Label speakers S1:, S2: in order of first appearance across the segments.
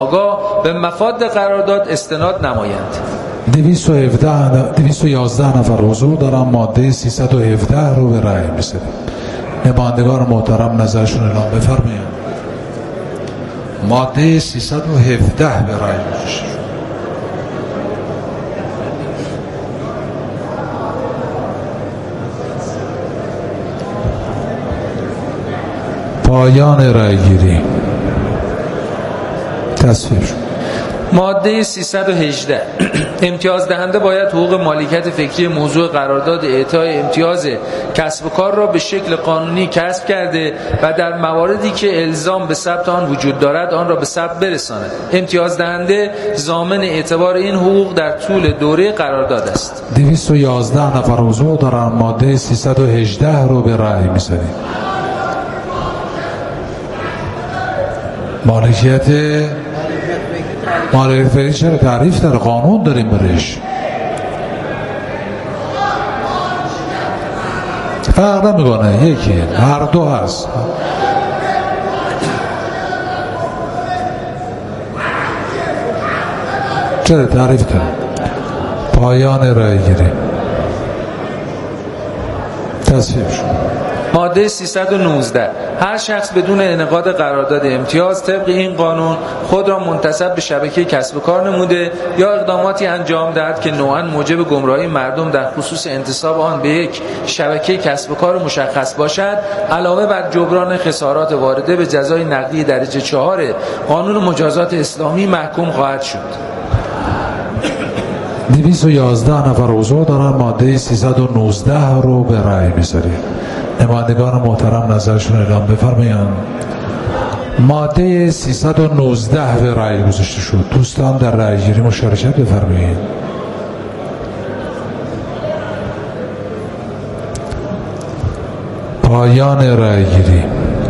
S1: آگاه به مفاد قرارداد استناد نمایند.
S2: 211 نفر حضور دارن. ماده 317 رو به رأی می‌سپاریم. نمایندگان محترم نظرشون اعلام بفرمایند. ماده 317 به رأی می‌رسه. پایان رأی گیری. تصویب شد.
S1: ماده 318 امتیاز دهنده باید حقوق مالکیت فکری موضوع قرارداد اعطای امتیاز کسب و کار را به شکل قانونی کسب کرده و در مواردی که الزام به ثبت آن وجود دارد آن را به ثبت برساند. امتیاز دهنده ضامن اعتبار این حقوق در طول دوره قرارداد است.
S2: 211 نفر حضور دارند. ماده 318 رو به رأی می‌سپاریم. مالکیت فکری چرا تعریف داره؟ قانون داریم برش. فرق نمیکنه، یکی هر دو هست. چرا تعریف داره؟ پایان رأی گیری. تصویب شد.
S1: ماده 319 هر شخص بدون انعقاد قرارداد امتیاز طبق این قانون خود را منتسب به شبکه کسب و کار نموده یا اقداماتی انجام دهد که نوعاً موجب گمراهی مردم در خصوص انتساب آن به یک شبکه کسب و کار مشخص باشد، علاوه بر جبران خسارات وارده به جزای نقدی درجه 4 قانون مجازات اسلامی محکوم خواهد شد.
S2: 211 نفر حضور دارن. ماده 319 رو به رأی می‌سپاریم. نمایندگان محترم نظرشون اعلام بفرمایند. ماده 319 به رأی گذاشته شد. دوستان در رأی گیری مشارکت بفرمایید. پایان رأی گیری.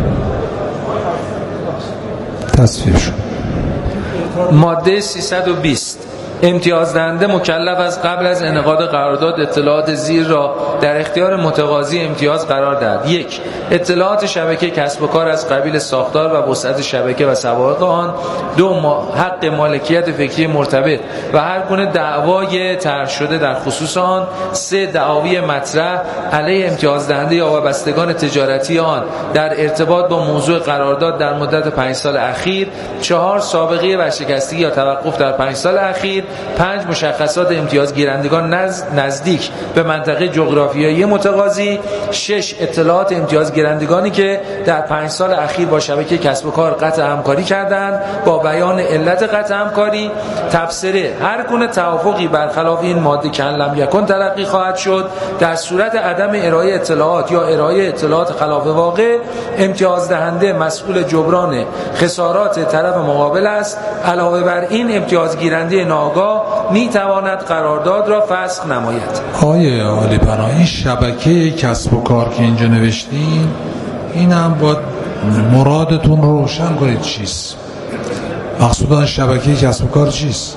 S2: تصویب شد.
S1: ماده 320 امتیاز دهنده مکلف از قبل از انعقاد قرارداد اطلاعات زیر را در اختیار متقاضی امتیاز قرار دهد. 1. اطلاعات شبکه کسب و کار از قبیل ساختار و وسعت شبکه و سوابق آن. 2. حق مالکیت فکری مرتبط و هر گونه دعوای طرح شده در خصوص آن. 3. دعاوی مطرح علیه امتیاز دهنده یا وابستگان تجارتی آن در ارتباط با موضوع قرارداد در مدت 5 سال اخیر. 4. سابقه ورشکستگی یا توقف در 5 سال اخیر. 5. مشخصات امتیاز گیرندگان نزدیک به منطقه جغرافیایی متقاضی. 6. اطلاعات امتیاز گیرندگانی که در 5 سال اخیر با شبکه کسب و کار قطع همکاری کردند با بیان علت قطع همکاری. تبصره هر گونه توافقی برخلاف این ماده که لم یکن تلقی خواهد شد. در صورت عدم ارائه اطلاعات یا ارائه اطلاعات خلاف واقع امتیاز دهنده مسئول جبران خسارات طرف مقابل است. علاوه بر این امتیاز گیرنده ناآگاه می تواند قرارداد را فسخ نماید.
S2: آیه عالی پناه، این شبکه کسب و کار که اینجا نوشتین این هم باید مرادتون رو روشن کنید. چیست مقصود شبکه کسب و کار؟ چیست؟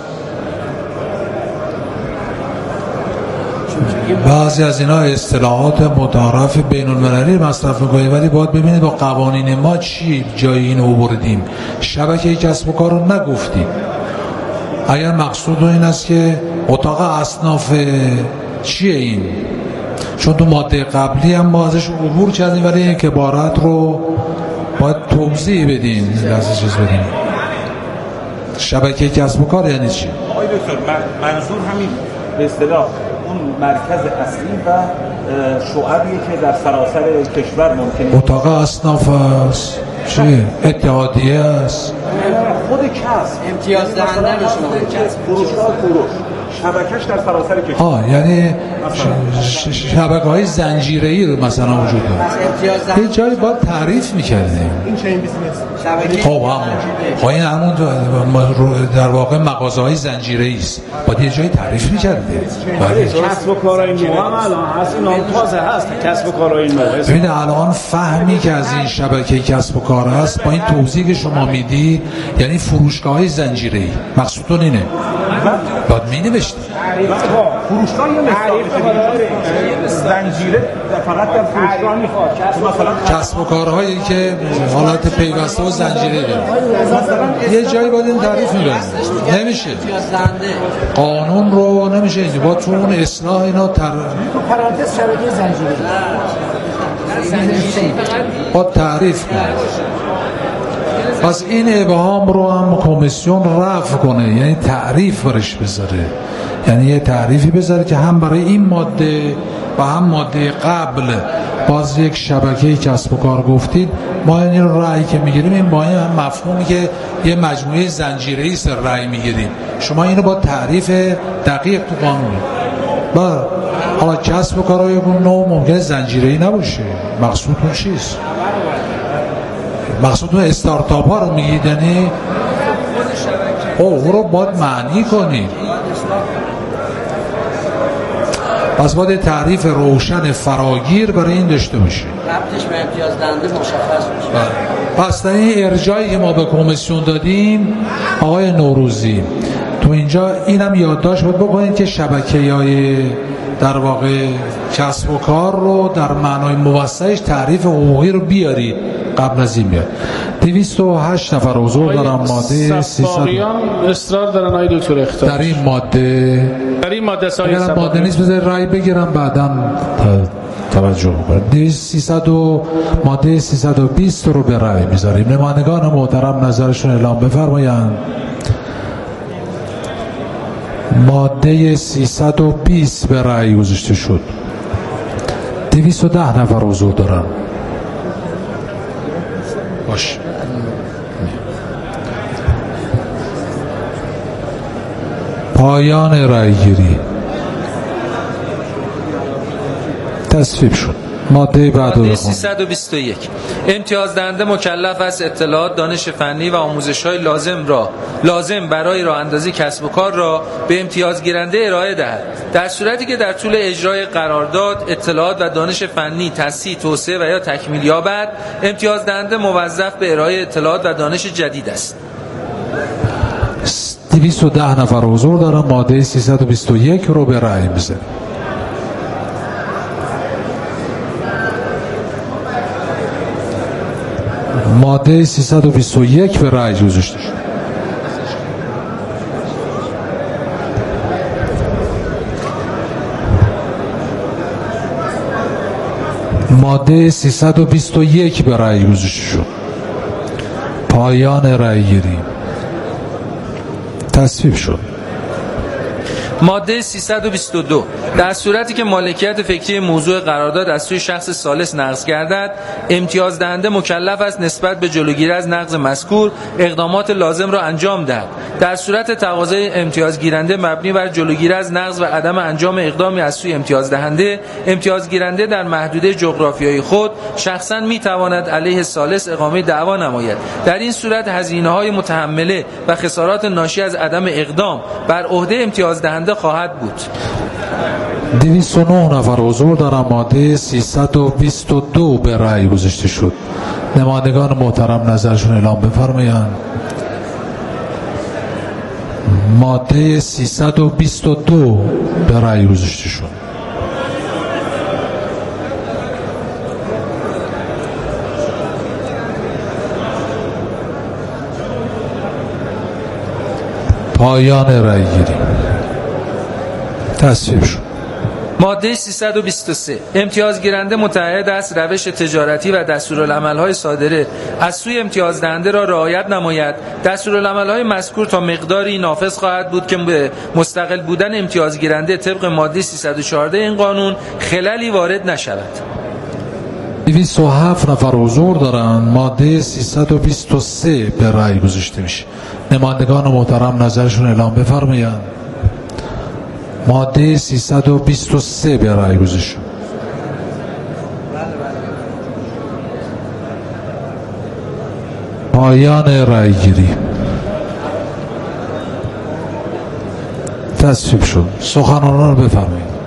S2: بعضی از اینا اصطلاحات متعارف بین المللی مصرف میکنید، ولی باید ببینید با قوانین ما چی جایی اینو بردیم. شبکه کسب و کار رو نگفتیم. اگر مقصود این است که اتاق اصناف چیه این؟ چون تو ماده قبلی هم ما ازش عبور کردیم، ولی این عبارت رو باید توضیح بدین. لازم چیز بدین. شبکه کسب و کار یعنی چی؟
S3: آقای دکتر منظور همین به اصطلاح اون مرکز اصلی و شعبیه که در سراسر کشور ممکنه.
S2: اتاق اصناف است، چی؟ اتحادیه است،
S3: خود کسب
S4: امتیاز دهنده رو شما کسب
S3: فروشگاه فروش شبکهش در سراسر کشور.
S2: یعنی شبکه‌های زنجیره‌ای رو مثلا وجود داره. یه جایی باید تعریف می‌کردیم.
S3: این چین بیزنس.
S2: خب این همون در واقع مغازه‌های زنجیره‌ای است. باید یه جایی تعریف می‌کردیم.
S3: کسب و کارهای نو هم الان هست، اینا تازه هست. کسب و کارهای نو.
S2: ببین الان فهمی که از این شبکه کسب و کار هست با این توضیحی که شما میدی، یعنی یعنی فروشگاه‌های زنجیره‌ای. مقصودتون اینه؟ باید می‌نوشتید
S3: فروشگاه یه زنجیره فقط در فروشگاه میخواد، مثلا
S2: کسب و کارهایی که حالت پیوسته و زنجیره‌ای داره. یه جایی باید این تعریف می‌کنه. نمیشه قانون رو نمیشه اینجا با تو اون اصلاح اینا
S5: پرانتز شبکه زنجیره‌ای
S2: با تعریف کنه. پس این ابهام رو هم کمیسیون رفع کنه، یعنی تعریف برش بذاره، یعنی یه تعریفی بذاره که هم برای این ماده و هم ماده قبل باز یک شبکه کسب و کار گفتید. ما این رو رأی که میگیریم این با این مفهومی که یه مجموعه زنجیره‌ای است رأی میگیریم. شما اینو با تعریف دقیق تو قانون حالا کسب و کارهای نوع ممکنه زنجیره‌ای نباشه. مقصودتون چیست؟ مقصودتون استارتاپ ها رو میگید؟ یعنی او رو باید معنی کنید. پس باید تعریف روشن فراگیر برای این داشته باشه.
S4: ربطش به امتیاز دهنده مشخص میشه.
S2: پس در این ارجاعی که ما به کمیسیون دادیم آقای نوروزی تو اینجا اینم یادداشت باید بکنید که شبکه‌های در واقع کسب و کار رو در معنای موسعش تعریف حقوقی رو بیارید قبل از این بیاد. 208 نفر حضور دارن. ماده 300
S6: اصرار دارن آقای دکتر اختار
S2: در این ماده اگر ماده نیست بذار رای بگیرم بعداً توجه بکنید. 300 ماده 320 رو به رای میذاریم. نمایندگان محترم نظرشون اعلام بفرمایند. ماده 320 به رأی گذاشته شد. 210 نفر حضور دارن. باش. پایان رأی گیری. تصویب شد. ماده بعد
S1: ماده 321 امتیاز دهنده مکلف است اطلاعات دانش فنی و آموزش‌های لازم برای راه اندازی کسب و کار را به امتیاز گیرنده ارائه دهد. در صورتی که در طول اجرای قرارداد اطلاعات و دانش فنی تصحیح، توسعه و یا تکمیل یابد، امتیاز دهنده موظف به ارائه اطلاعات و دانش جدید است.
S2: 210 نفر حضور دارن. ماده 321 رو به رأی بذاریم. ماده 321 به رأی گذاشته شد. ماده 321 به رأی گذاشته شد. پایان رأی گیری. تصویب شد.
S1: ماده 322 در صورتی که مالکیت فکری موضوع قرارداد از سوی شخص ثالث نقض گردد، امتیاز دهنده مکلف است نسبت به جلوگیری از نقض مذکور اقدامات لازم را انجام دهد. در صورت تقاضای امتیاز گیرنده مبنی بر جلوگیری از نقض و عدم انجام اقدامی از سوی امتیاز دهنده، امتیاز گیرنده در محدوده جغرافیایی خود شخصا میتواند علیه ثالث اقامه دعوا نماید. در این صورت هزینه‌های متحمله و خسارات ناشی از عدم اقدام بر عهده امتیاز دهنده خواهد بود.
S2: 209 نفر حضور دارن. ماده 322 به رأی گذاشته شد. نمایندگان محترم نظرشون اعلام بفرمایند. ماده 322 به رأی گذاشته شد. پایان رأی گیری. تصویب شد.
S1: ماده 323 امتیاز گیرنده متعهد است روش تجارتی و دستورالعمل‌های صادره از سوی امتیاز دهنده را رعایت نماید. دستورالعمل‌های مذکور تا مقداری نافذ خواهد بود که به مستقل بودن امتیاز گیرنده طبق ماده 314 این قانون خللی وارد نشود.
S2: 207 نفر حضور دارن. ماده 323 به رأی گذاشته میشه. نمایندگان محترم نظرشون اعلام بفرمایند. ماده 323 به رأی گذاشته شد. پایان رأی گیری. تصویب شد. سخنرانان رو بفرمایید.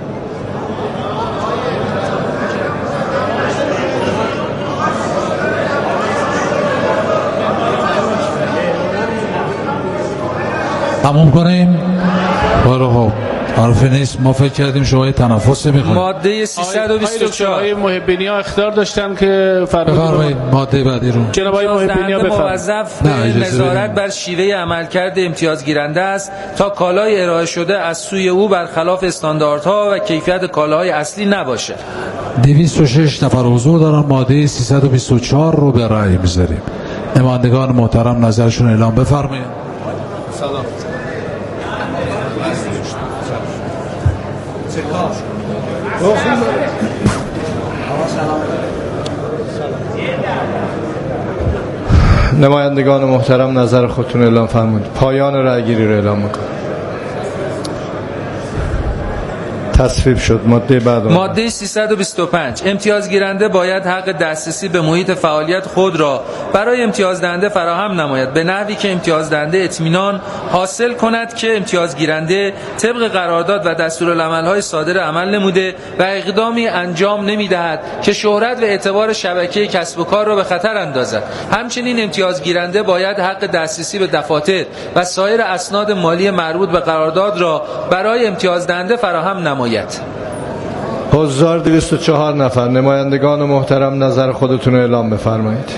S2: تموم کنیم. خب حرفی نیست. ما فکر کردیم شما یه تنفس میخواید.
S1: ماده 324
S6: آقای محبینی ها اختیار داشتن که
S2: بفرمایید ماده بعدی رو.
S6: جناب آقای محبینی ها بفرمایید.
S1: موظف به نظارت بر شیوه عملکرد امتیازگیرنده است تا کالای ارائه شده از سوی او برخلاف استانداردها و کیفیت کالاهای اصلی نباشه.
S2: 206 نفر حضور دارن. ماده 324 رو به رأی میذاریم. نمایندگان محترم نظرشون اعلام بفرمایید. سلام.
S7: نمایندگان محترم نظر خودتون اعلام فرمایید. پایان رأیگیری رو اعلام میکنم. تصویب شد. ماده بعد.
S1: ماده 325 امتیازگیرنده باید حق دسترسی به محیط فعالیت خود را برای امتیازدهنده فراهم نماید به نحوی که امتیازدهنده اطمینان حاصل کند که امتیازگیرنده طبق قرارداد و دستورالعمل‌های صادر عمل نموده و اقدامی انجام نمی‌دهد که شهرت و اعتبار شبکه کسب و کار را به خطر اندازد. همچنین امتیازگیرنده باید حق دسترسی به دفاتر و سایر اسناد مالی مربوط به قرارداد را برای امتیازدهنده فراهم نماید.
S7: حضار 204 نفر. نمایندگان محترم نظر خودتون رو اعلام بفرمایید.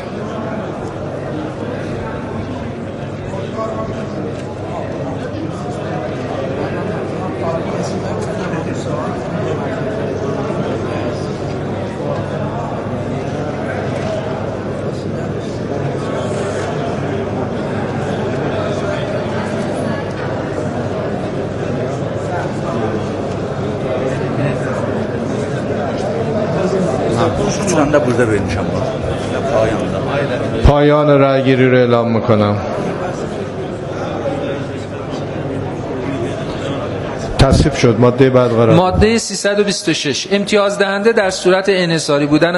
S7: پایان رأیگیری رو اعلام میکنم. تصویب شد. ماده بعد قرار.
S1: ماده 326 امتیازدهنده در صورت انحصاری بودن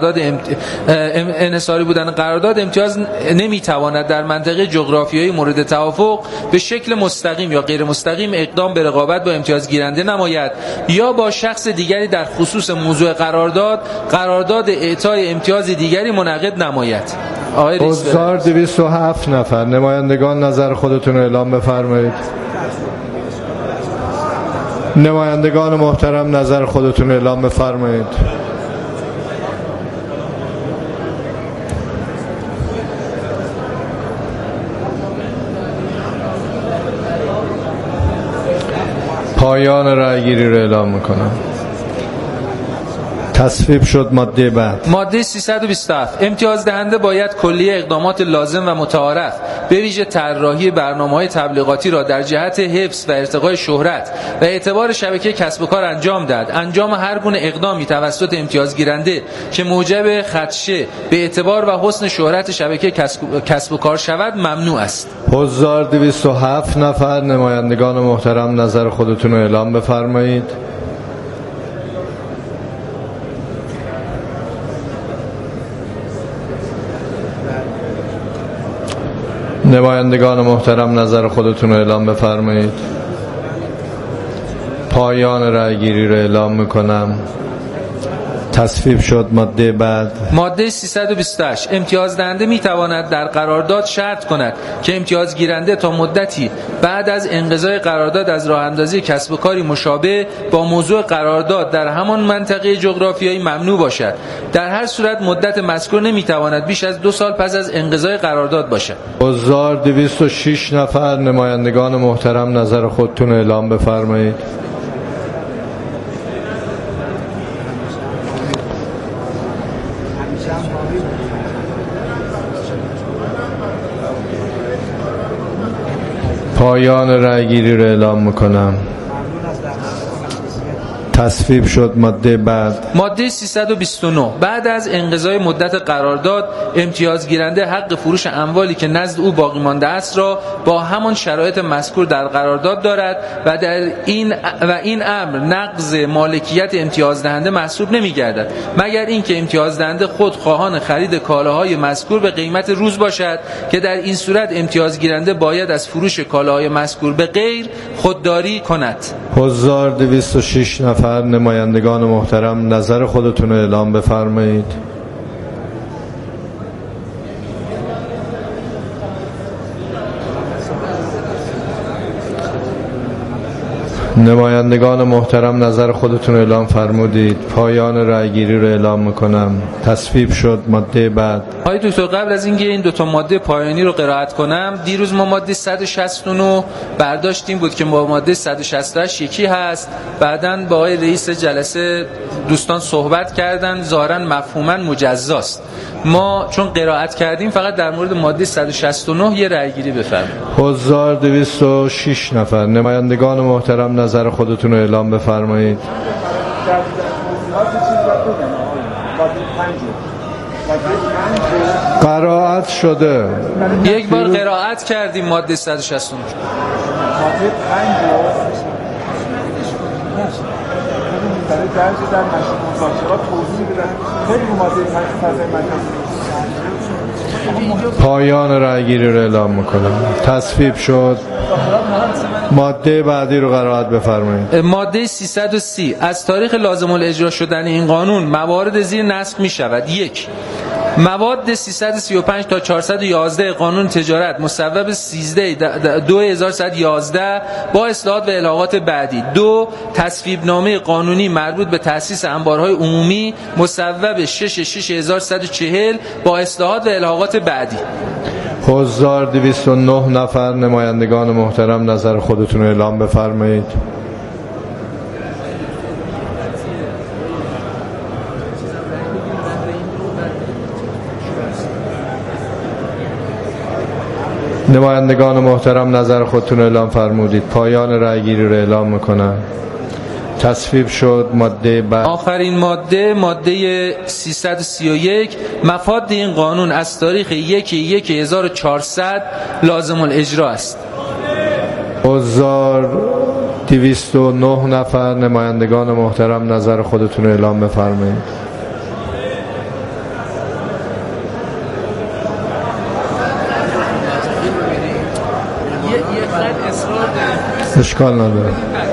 S1: قرارداد امتیاز نمیتواند در منطقه جغرافیایی مورد توافق به شکل مستقیم یا غیر مستقیم اقدام به رقابت با امتیازگیرنده نماید یا با شخص دیگری در خصوص موضوع قرارداد اعطای امتیاز دیگری منعقد نماید.
S7: حضار 207 نفر. نمایندگان نظر خودتون رو اعلام بفرمایید. نمایندگان محترم نظر خودتون اعلام بفرمایید. پایان رأیگیری رو اعلام میکنم. تصویب شد. ماده بعد.
S1: ماده 327 امتیازدهنده باید کلیه اقدامات لازم و متعارف به ویژه طراحی برنامه‌های تبلیغاتی را در جهت حفظ و ارتقای شهرت و اعتبار شبکه کسب و کار انجام داد. انجام هر گونه اقدامی توسط امتیازگیرنده که موجب خدشه به اعتبار و حسن شهرت شبکه کسب و کار شود ممنوع است.
S7: حضار 207 نفر. نمایندگان محترم نظر خودتون رو اعلام بفرمایید. نمایندگان محترم نظر خودتون رو اعلام بفرمایید. پایان رأیگیری رو اعلام میکنم. تصویب شد. ماده بعد.
S1: ماده 328 امتیازدهنده میتواند در قرارداد شرط کند که امتیازگیرنده تا مدتی بعد از انقضای قرارداد از راه اندازی کسب و کاری مشابه با موضوع قرارداد در همان منطقه جغرافیایی ممنوع باشد. در هر صورت مدت مذکور نمیتواند بیش از 2 سال پس از انقضای قرارداد باشد.
S7: حضار 206 نفر. نمایندگان محترم نظر خودتون رو اعلام بفرمایید. پایان رأیگیری رو اعلام میکنم. تصویب شد. ماده بعد.
S1: ماده 329 بعد از انقضای مدت قرارداد امتیازگیرنده حق فروش اموالی که نزد او باقی مانده است را با همان شرایط مذکور در قرارداد دارد و این امر نقض مالکیت امتیازدهنده محسوب نمی‌گردد مگر اینکه امتیازدهنده خود خواهان خرید کالاهای مذکور به قیمت روز باشد که در این صورت امتیازگیرنده باید از فروش کالاهای مذکور به غیر خودداری کند.
S7: حضار 206 نفر. نمایندگان محترم نظر خودتون رو اعلام بفرمایید. نمایندگان محترم نظر خودتون اعلام فرمودید. پایان رأیگیری رو اعلام میکنم. تصویب شد. ماده بعد.
S1: آقای دکتر قبل از اینکه این دو تا ماده پایانی رو قرائت کنم، دیروز ما ماده 169 برداشتیم بود که با ماده 168 یکی هست. بعداً با آقای رئیس جلسه دوستان صحبت کردن، ظاهراً مفهوماً مجزاست. ما چون قرائت کردیم فقط در مورد ماده 169 یه رأیگیری بفرمایید.
S7: حضار 206 نفر. نمایندگان محترم نظر خودتون رو اعلام بفرمایید. قرائت شده.
S1: یک بار قرائت کردیم ماده 169.
S3: ماده 5 برای درج در مشروع مذاکرات توضیح بدن. خیلی ماده 5 فضای مرکزی.
S7: پایان رأیگیری رو اعلام میکنم. تصویب شد. ماده بعدی رو قرائت بفرمایید.
S1: ماده 330 از تاریخ لازم الاجرا شدن این قانون موارد زیر نسخ می شود. 1. مواد 335 تا 411 قانون تجارت مصوب 13/2111 با اصلاحات و الحاقات بعدی. 2. تصویب نامه قانونی مربوط به تأسیس انبارهای عمومی مصوب 6/6140 با اصلاحات و الحاقات بعدی.
S7: حضار 209 نفر. نمایندگان محترم نظر خودتون رو اعلام بفرمایید. نمایندگان محترم نظر خودتون اعلام فرمودید. پایان رأیگیری رو اعلام میکنم. تصویب شد. ماده بعد.
S1: آخرین ماده 331 مفاد این قانون از تاریخ 1/1/1400 لازم الاجرا است.
S7: حضار 209 نفر. نمایندگان محترم نظر خودتون اعلام بفرمایید. اشکال نداره.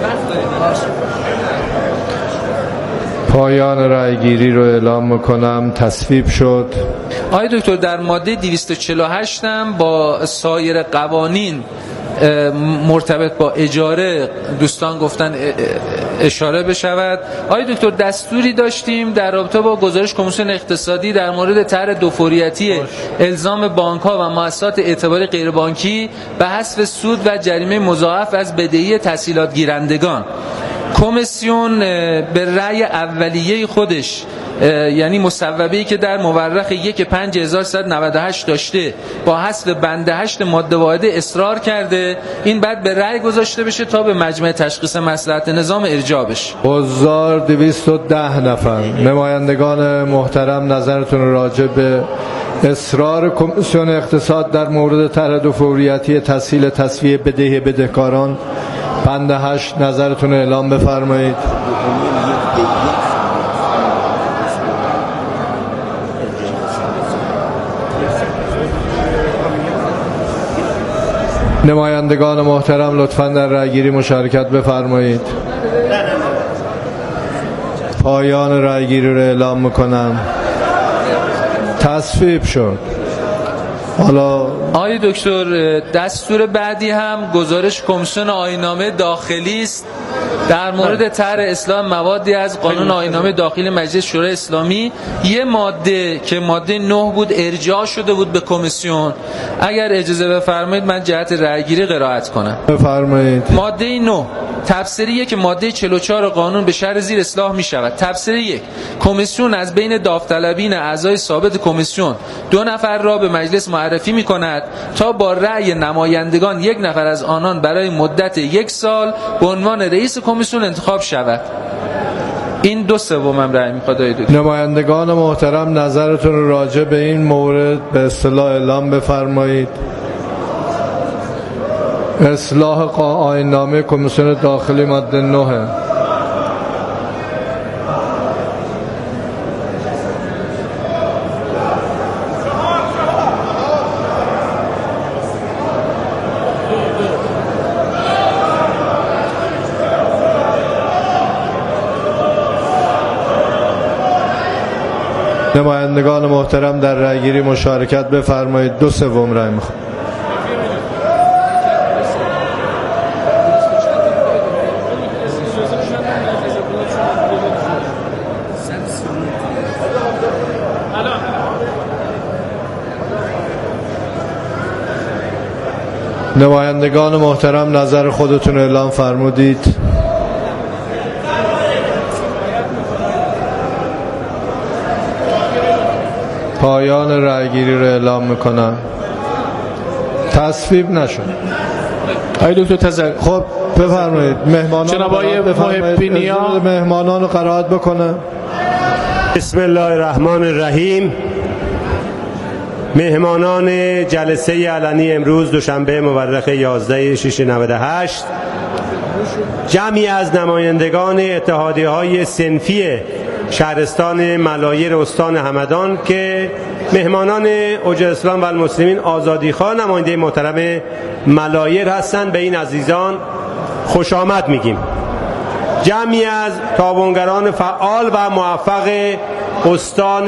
S7: پایان رأیگیری رو اعلام میکنم. تصویب شد.
S1: آقای دکتر در ماده 248 هم با سایر قوانین مرتبط با اجاره دوستان گفتن اشاره بشود. آقای دکتر دستوری داشتیم در رابطه با گزارش کمیسیون اقتصادی در مورد طرح دوفوریتی الزام بانک‌ها و مؤسسات اعتباری غیربانکی به حذف سود و جریمه مضاعف از بدهی تسهیلات گیرندگان. کمیسیون به رأی اولیه خودش یعنی مصوبه‌ای که در مورخ 1/5198 داشته با حذف بند 8 ماده واحده اصرار کرده این بعد به رأی گذاشته بشه تا به مجمع تشخیص مصلحت نظام ارجاع بشه.
S7: حضار 210 نفر. نمایندگان محترم نظرتون راجع به اصرار کمیسیون اقتصاد در مورد طرح دوفوریتی تسهیل تسویه بدهی بدهکاران بند 8 نظرتون اعلام بفرمایید. نمایندگان محترم لطفاً در رأیگیری مشارکت بفرمایید. پایان رأیگیری رو اعلام میکنم. تصویب شد. حالا
S1: آقای دکتر دستور بعدی هم گزارش کمیسیون آیین‌نامه داخلی است در مورد طرح اصلاح موادی از قانون آیین‌نامه داخلی مجلس شورای اسلامی. یه ماده که ماده 9 بود ارجاع شده بود به کمیسیون. اگر اجازه بفرمایید من جهت رأیگیری قرائت کنم.
S7: بفرمایید.
S1: ماده 9 تفسیریه که ماده 44 قانون به شرح زیر اصلاح می شود. تفسیر 1 کمیسیون از بین داوطلبین اعضای ثابت کمیسیون 2 نفر را به مجلس معرفی می کند تا با رأی نمایندگان 1 نفر از آنان برای مدت 1 سال به عنوان رئیس کمیسیون انتخاب شود. این 2/3 هم رأی میخواد.
S7: نمایندگان محترم نظرتون راجع به این مورد به اصطلاح اعلام بفرمایید. اصلاح آیین‌نامه کمیسیون داخلی ماده 9. نمایندگان محترم در رأیگیری مشارکت بفرمایید. 2/3 رأی میخوام. نمایندگان محترم نظر خودتون اعلام فرمودید. پایان رأیگیری رو اعلام میکنم. تصویب نشد.
S6: آقای دکتر
S7: خب بفرمایید. مهمانان
S6: جناب آقای محبینیا
S7: مهمانان رو قرائت بکنه.
S8: بسم الله الرحمن الرحیم. مهمانان جلسه علنی امروز دوشنبه مورخ 11/6/98 جمعی از نمایندگان اتحادیه‌های صنفی شهرستان ملایر استان همدان که مهمانان اوج اسلام و المسلمین آزادیخواه نماینده محترم ملایر هستند به این عزیزان خوش آمد میگیم. جمعی از تابانگران فعال و موفق استان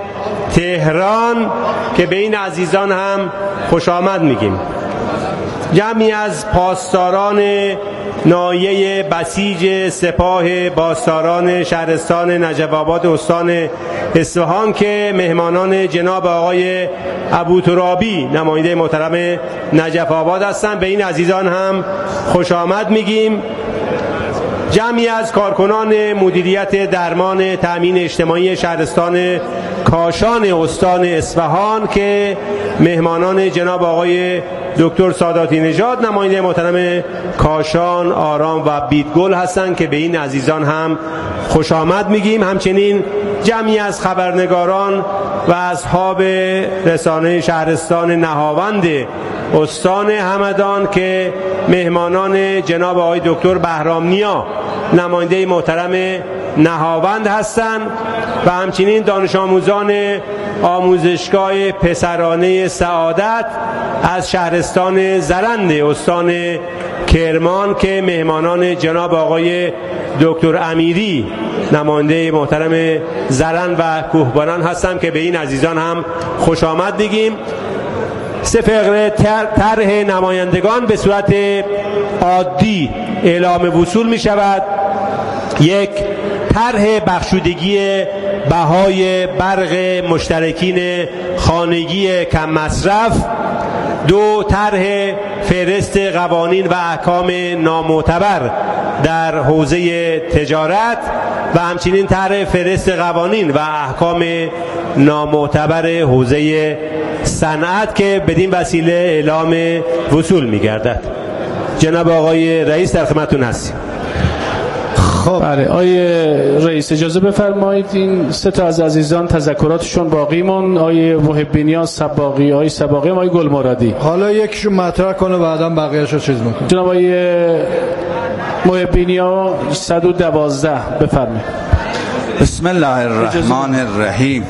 S8: تهران که به این عزیزان هم خوش آمد میگیم. جمعی از پاسداران ناحیه بسیج سپاه پاسداران شهرستان نجف آباد استان اصفهان که مهمانان جناب آقای ابوترابی نماینده محترم نجف آباد هستند به این عزیزان هم خوش آمد میگیم. جمعی از کارکنان مدیریت درمان تأمین اجتماعی شهرستان کاشان استان اصفهان که مهمانان جناب آقای دکتر ساداتی نژاد نماینده محترم کاشان، آرام و بیتگل هستند که به این عزیزان هم خوش آمد میگیم. همچنین جمعی از خبرنگاران و اصحاب رسانه شهرستان نهاوند استان همدان که مهمانان جناب آقای دکتر بهرام نیا نماینده محترم نهاوند هستند و همچنین دانش آموزان آموزشگاه پسرانه سعادت از شهرستان زرند استان کرمان که مهمانان جناب آقای دکتر امیری نماینده محترم زرند و کوهباران هستند که به این عزیزان هم خوش آمد میگیم. سه فقره طرح نمایندگان به صورت عادی اعلام وصول می شود. یک، طرح بخشودگی بهای برق مشترکین خانگی کم مصرف. دو، طرح فهرست قوانین و احکام نامعتبر در حوزه تجارت و همچنین طرح فهرست قوانین و احکام نامعتبر حوزه صنعت که بدین وسیله اعلام وصول می‌گردد. جناب آقای رئیس در خدمتتون هستیم.
S6: خب بله آقای رئیس اجازه بفرمایید این سه تا از عزیزان تذکراتشون باقی مون. آقای محبینیا سباقی، آقای سباقی، آقای گلمرادی.
S7: حالا یکیشون مطرح کنه بعداً بقیه‌شو چیز می‌کنه.
S6: جناب آقای محبینیا 112 بفرمایید.
S9: بسم الله الرحمن الرحیم.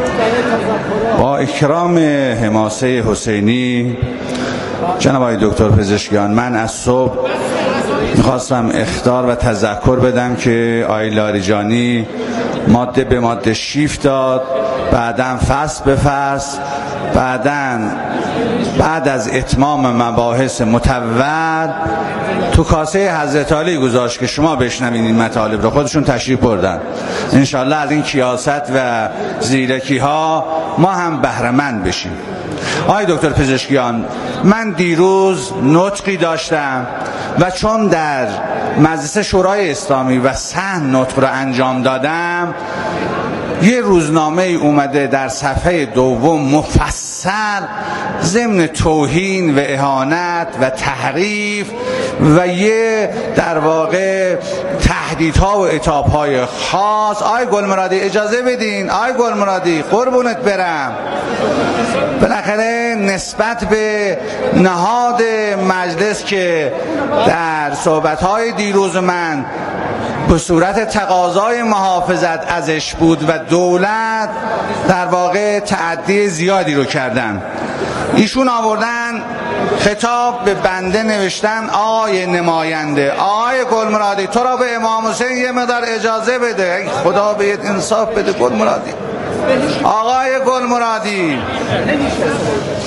S9: با اکرام حماسه حسینی جناب آقای دکتر پزشکیان، من از صبح میخواستم اخطار و تذکر بدم که آقای لاریجانی ماده به ماده شیفت داد، بعداً فصل به فصل، بعد از اتمام مباحث متول تو کاسه حضرت علی گذاشت که شما بشنوید این مطالب رو. خودشون تشریف بردن. انشالله از این کیاست و زیرکی ها ما هم بهره‌مند بشیم. آقای دکتر پزشکیان، من دیروز نطقی داشتم و چون در مجلس شورای اسلامی و صحن نطق رو انجام دادم، یه روزنامه اومده در صفحه دوم مفصل ضمن توهین و اهانت و تحریف و یه در واقع تهدیدها و عتابهای خاص. آقای گلمرادی اجازه بدین، آقای گلمرادی قربونت برم، بالاخره نسبت به نهاد مجلس که در صحبت‌های دیروز من به صورت تقاضای محافظت ازش بود و دولت در واقع تعدی زیادی رو کردن، ایشون آوردن خطاب به بنده نوشتن آقای نماینده، آقای گلمرادی تو را به امام حسین یه مقدار اجازه بده، خدا بهت انصاف بده گلمرادی، آقای گلمرادی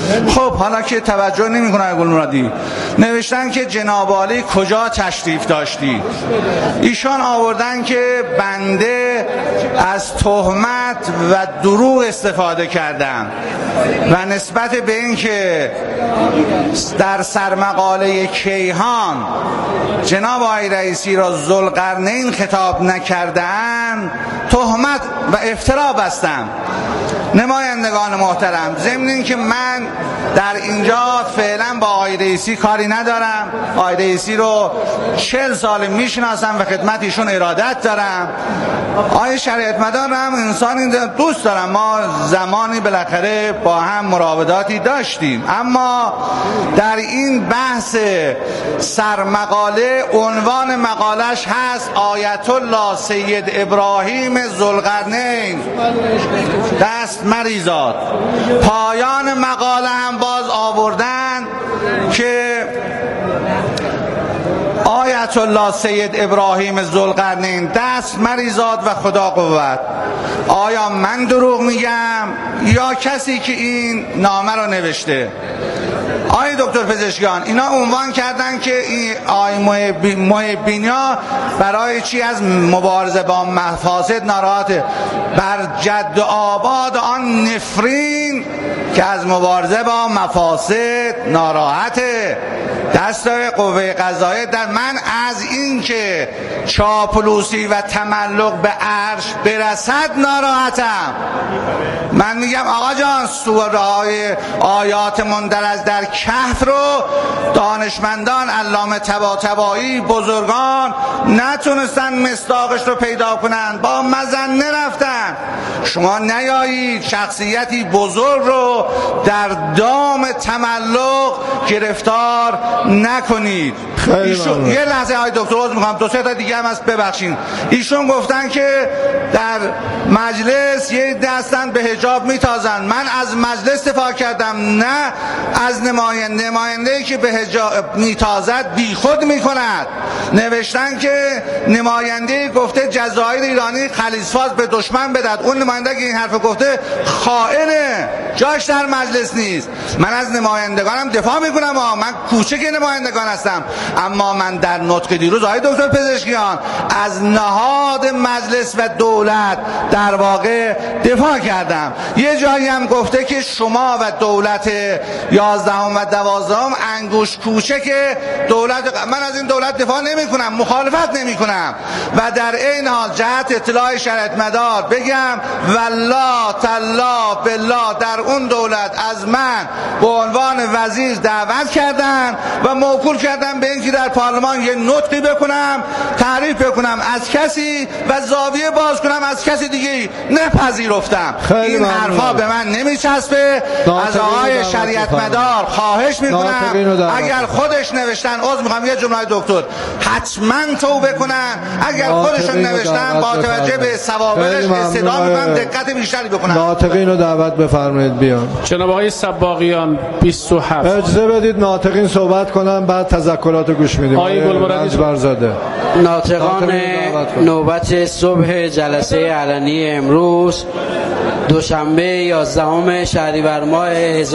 S9: خب حالا که توجه نمی‌کنه گل مرادی، نوشتن که جناب عالی کجا تشریف داشتی. ایشان آوردن که بنده از تهمت و دروغ استفاده کردم و نسبت به این که در سرمقاله کیهان جناب آقای رئیسی را ذوالقرنین خطاب نکردن تهمت و افترا بستم. نمایندگان محترم، ضمن این که من در اینجا فعلا با آقای رئیسی کاری ندارم، آقای رئیسی رو 40 سال میشناسم و خدمت ایشون ارادت دارم. آقای شریعت مدار هم انسانی دوست دارم، ما زمانی بالاخره با هم مراوداتی داشتیم، اما در این بحث سرمقاله عنوان مقالش هست آیت الله سید ابراهیم ذوالقرنین دست مریزاد. پایان مقاله هم باز آوردن که آیت الله سید ابراهیم ذوالقرنین دست مریزاد و خدا قوت. آیا من دروغ میگم یا کسی که این نامه رو نوشته؟ آقای دکتر پزشکیان، اینا عنوان کردن که این آقای محبینیا برای چی از مبارزه با مفاسد ناراحته، بر جد آباد آن نفرین که از مبارزه با مفاسد ناراحته. دستای قوه قضاییه در من از این که چاپلوسی و تملق به عرش برسد ناراحتم. من میگم آقا جان، سوره های آیات مندرج در کهف رو دانشمندان علامه طباطبایی بزرگان نتونستن مصداقش رو پیدا کنن، با مظنه رفتن. شما نیایید شخصیتی بزرگ رو در دام تملق گرفتار نکنید. ایشون یه لحظه های دکتر عوض میخوام، دو سه تا دیگه هم هست ببخشین. ایشون گفتن که در مجلس یه دستن به حجاب میتازن. من از مجلس دفاع کردم، نه از نماینده‌ای که به حجاب میتازد بی خود میکند. نوشتن که نماینده گفته جزایر ایرانی خلیزفاز به دشمن بدد. اون نماینده که این حرف گفته خائنه، جاش در مجلس نیست. من از نمایندگانم دفاع میکنم، من کوچک نمایندگان هستم، اما من در نطق دیروز آقای دکتر پزشکیان از نهاد مجلس و دولت در واقع دفاع کردم. یه جایی هم گفته که شما و دولت 11 و 12 انگوش کوچک دولت. من از این دولت دفاع نمی کنم، مخالفت نمی کنم و در این حال جهت اطلاع شریعت مدار بگم والله تالله بالله در اون دولت از من به عنوان وزیر دعوت کردن و موکول کردن به اینکه در پارلمان یه نطقی بکنم، تعریف بکنم از کسی و زاویه باز کنم از کسی دیگه. نپذیرفتم. این حرفا به من نمیچسبه. از آقای شریعت مدار خواهش میکنم اگر خودش نوشتن، عذر میخوام یه جمله دکتر، حتما توبه کنن. اگر خودشون نوشتن با توجه به سوابقش استدعا میکنم دقت بیشتری بکنن.
S7: ناطقین رو دعوت بفرمایید بیان.
S6: جناب آقای صباغیان 27.
S7: اجازه بدید ناطقین صحبت کنن، بعد تذکرات گوش میدیم.
S6: آقای گلمرادی
S7: برزاده.
S4: ناطقان نوبت صبح جلسه علنی امروز دوشنبه 11 شهریور ماه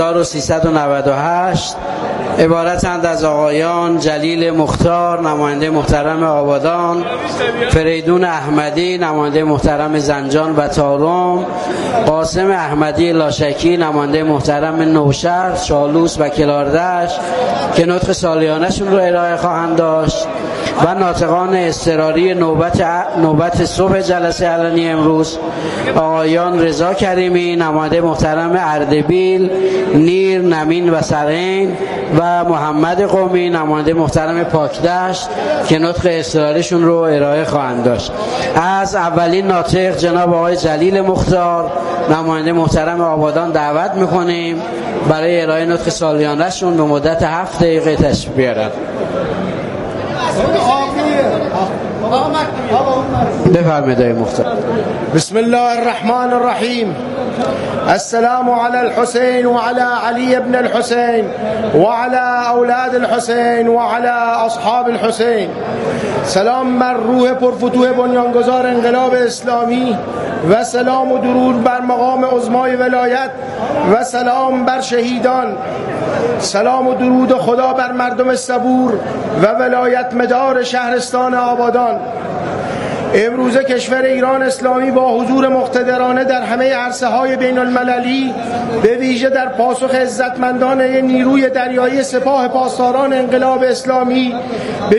S4: 1398 عبارتند از آقایان جلیل مختار نماینده محترم آبادان، فریدون احمدی نماینده محترم زنجان و تارم، قاسم احمدی لاشکی نماینده محترم نوشهر، چالوس و کلاردشت که نطق سالیانشون رو ارائه خواهند داشت و ناطقان اضطراری نوبت صبح جلسه علنی امروز آقایان رضا کریمی نماینده محترم اردبیل، نیر، نمین و سرین و محمد قومی نماینده محترم پاکدشت که نطق اضطراریشون رو ارائه خواهند داشت. از اولین ناطق جناب آقای جلیل مختار نماینده محترم آبادان دعوت میکنیم برای ارائه نطق سالیانه‌شون به مدت 7 دقیقه تشریف بیارند. بفرمایید آقای محترم.
S10: بسم الله الرحمن الرحیم. السلام علی الحسین و علی علی ابن الحسین و علی اولاد الحسین و علی اصحاب الحسین. سلام بر روح پرفتوح بنیانگذار انقلاب اسلامی و سلام و درود بر مقام عظمای ولایت و سلام بر شهیدان. سلام و درود خدا بر مردم صبور و ولایت مدار شهرستان آبادان. امروزه کشور ایران اسلامی با حضور مقتدرانه در همه عرصه‌های بین المللی، به ویژه در پاسخ عزتمندانه نیروی دریایی سپاه پاسداران انقلاب اسلامی